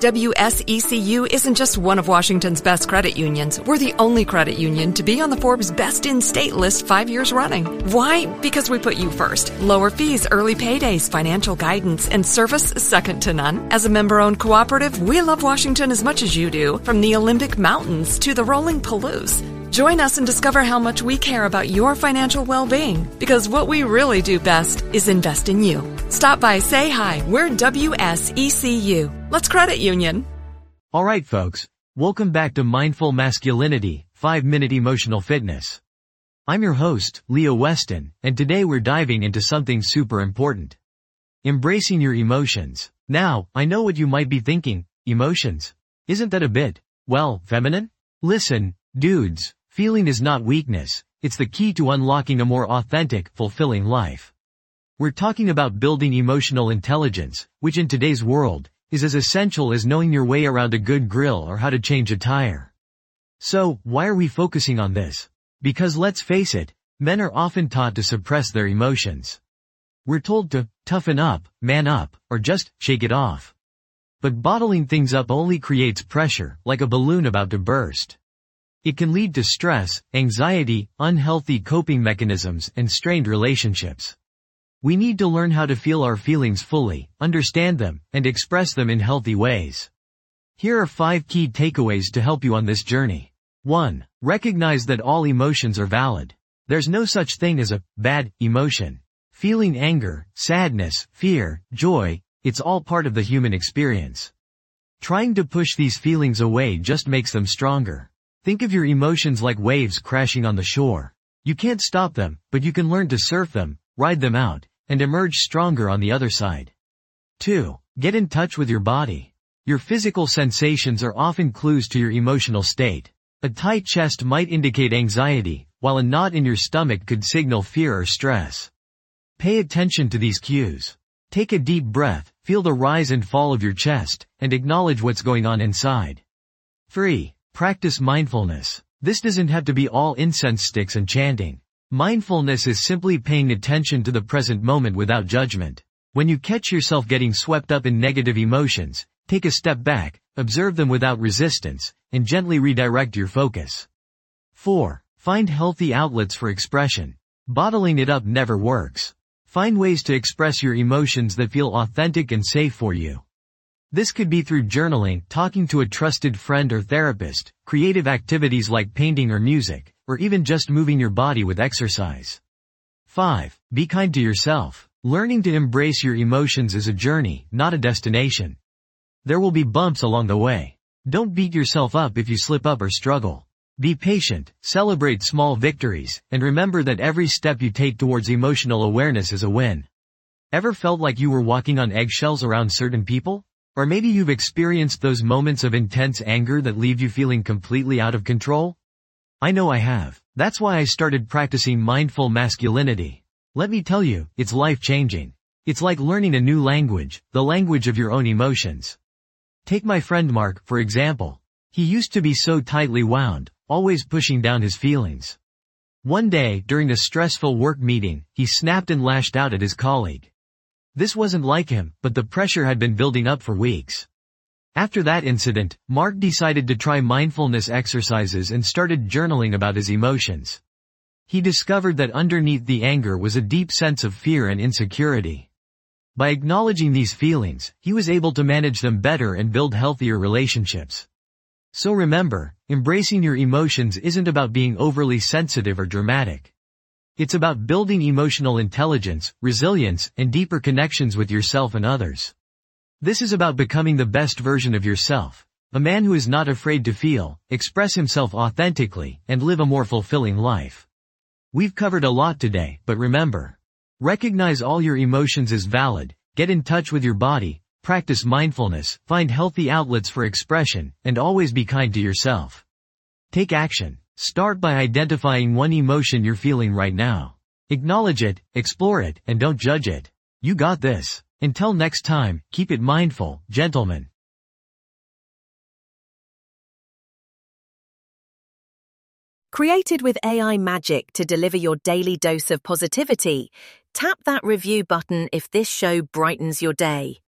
WSECU isn't just one of Washington's best credit unions. We're the only credit union to be on the Forbes Best in State list 5 years running. Why? Because we put you first. Lower fees, early paydays, financial guidance, and service second to none. As a member-owned cooperative, we love Washington as much as you do, from the Olympic Mountains to the rolling Palouse. Join us and discover how much we care about your financial well-being, because what we really do best is invest in you. Stop by, say hi. We're WSECU. Let's credit union. All right, folks. Welcome back to Mindful Masculinity, 5-Minute Emotional Fitness. I'm your host, Leo Weston, and today we're diving into something super important. Embracing your emotions. Now, I know what you might be thinking. Emotions? Isn't that a bit, well, feminine? Listen, dudes. Feeling is not weakness, it's the key to unlocking a more authentic, fulfilling life. We're talking about building emotional intelligence, which in today's world, is as essential as knowing your way around a good grill or how to change a tire. So, why are we focusing on this? Because let's face it, men are often taught to suppress their emotions. We're told to toughen up, man up, or just shake it off. But bottling things up only creates pressure, like a balloon about to burst. It can lead to stress, anxiety, unhealthy coping mechanisms, and strained relationships. We need to learn how to feel our feelings fully, understand them, and express them in healthy ways. Here are 5 key takeaways to help you on this journey. 1. Recognize that all emotions are valid. There's no such thing as a bad emotion. Feeling anger, sadness, fear, joy, it's all part of the human experience. Trying to push these feelings away just makes them stronger. Think of your emotions like waves crashing on the shore. You can't stop them, but you can learn to surf them, ride them out, and emerge stronger on the other side. 2. Get in touch with your body. Your physical sensations are often clues to your emotional state. A tight chest might indicate anxiety, while a knot in your stomach could signal fear or stress. Pay attention to these cues. Take a deep breath, feel the rise and fall of your chest, and acknowledge what's going on inside. 3. Practice mindfulness. This doesn't have to be all incense sticks and chanting. Mindfulness is simply paying attention to the present moment without judgment. When you catch yourself getting swept up in negative emotions, take a step back, observe them without resistance, and gently redirect your focus. 4. Find healthy outlets for expression. Bottling it up never works. Find ways to express your emotions that feel authentic and safe for you. This could be through journaling, talking to a trusted friend or therapist, creative activities like painting or music, or even just moving your body with exercise. 5. Be kind to yourself. Learning to embrace your emotions is a journey, not a destination. There will be bumps along the way. Don't beat yourself up if you slip up or struggle. Be patient, celebrate small victories, and remember that every step you take towards emotional awareness is a win. Ever felt like you were walking on eggshells around certain people? Or maybe you've experienced those moments of intense anger that leave you feeling completely out of control? I know I have. That's why I started practicing mindful masculinity. Let me tell you, it's life-changing. It's like learning a new language, the language of your own emotions. Take my friend Mark, for example. He used to be so tightly wound, always pushing down his feelings. One day, during a stressful work meeting, he snapped and lashed out at his colleague. This wasn't like him, but the pressure had been building up for weeks. After that incident, Mark decided to try mindfulness exercises and started journaling about his emotions. He discovered that underneath the anger was a deep sense of fear and insecurity. By acknowledging these feelings, he was able to manage them better and build healthier relationships. So remember, embracing your emotions isn't about being overly sensitive or dramatic. It's about building emotional intelligence, resilience, and deeper connections with yourself and others. This is about becoming the best version of yourself, a man who is not afraid to feel, express himself authentically, and live a more fulfilling life. We've covered a lot today, but remember, recognize all your emotions as valid, get in touch with your body, practice mindfulness, find healthy outlets for expression, and always be kind to yourself. Take action. Start by identifying one emotion you're feeling right now. Acknowledge it, explore it, and don't judge it. You got this. Until next time, keep it mindful, gentlemen. Created with AI magic to deliver your daily dose of positivity, tap that review button if this show brightens your day.